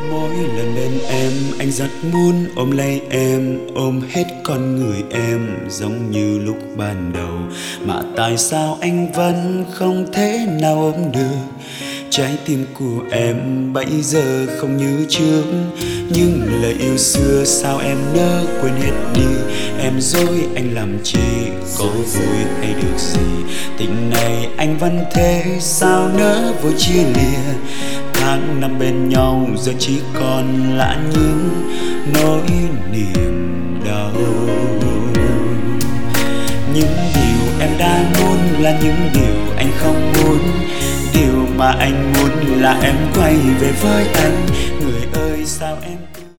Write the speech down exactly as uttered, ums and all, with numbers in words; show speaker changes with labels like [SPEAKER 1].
[SPEAKER 1] Mỗi lần bên em anh rất muốn ôm lấy em, ôm hết con người em giống như lúc ban đầu. Mà tại sao anh vẫn không thể nào ôm được trái tim của em bây giờ không như trước. Nhưng lời yêu xưa sao em nỡ quên hết đi. Em dối anh làm chi, có vui hay được gì. Tình này anh vẫn thế, sao nỡ vội chia lìa. Tháng năm bên nhau giờ chỉ còn lại những nỗi niềm đau. Những điều em đang muốn là những điều anh không muốn. Điều mà anh muốn là em quay về với anh. Người ơi sao em